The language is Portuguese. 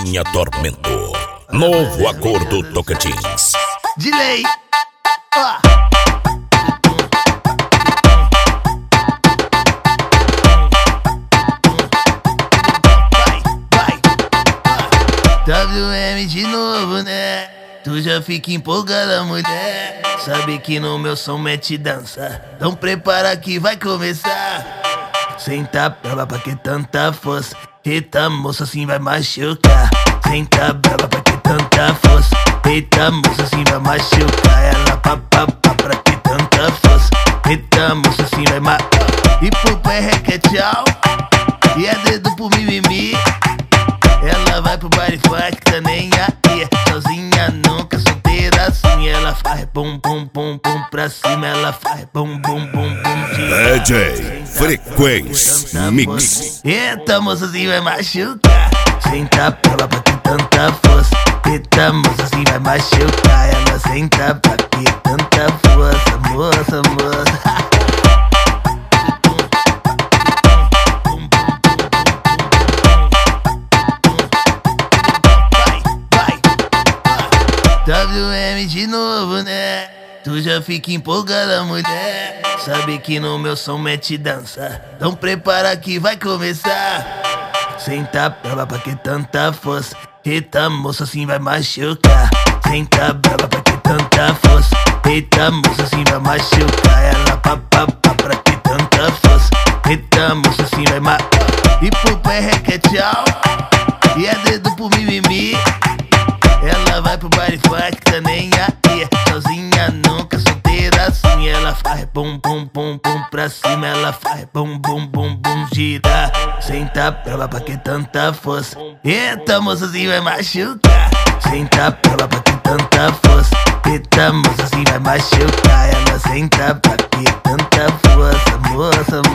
Tinha Tormento. Novo acordo Tocantins. Delay. WM de novo, né? Tu já fica empolgada, mulher. Sabe que no meu som mete dança. Então prepara que vai começar. Senta brava pra que tanta força. Eita moça, assim vai machucar. Senta brava pra que tanta força. Eita moça, assim vai machucar. Ela pá pra que tanta força. Eita moça, assim vai machucar. E pro pé requete tchau. E é dedo pro mimimi. Ela vai pro baile forte que tá nem aí. Sozinha nunca, solteira assim. Ela faz bum bum bum bum pra cima. Ela faz bum bum bum bum. DJ Frequência Mix. Eita moça, assim vai machucar. Senta pra lá pra que tanta força. Eita moça, assim vai machucar. Ela senta pra que tanta força. Moça, moça. WM de novo, né? Tu já fica empolgada, mulher. Sabe que no meu som mete dança. Então prepara que vai começar. Senta brava pra que tanta força. Eita moça, assim vai machucar. Senta brava pra que tanta força. Eita moça, assim vai machucar. Ela pá pra que tanta força. Eita moça, assim vai machucar. E pro pé requete tchau. E é dedo pro mimimi. Ela vai pro baile forte que tá nem aí. Sozinha nunca, solteira assim. Ela faz bum bum bum bum pra cima. Ela faz bum bum bum bum gira. Senta brava pra que tanta força. Eita moça, assim vai machucar. Senta brava pra que tanta força. Eita moça, assim vai machucar. Ela senta pra que tanta força. Moça,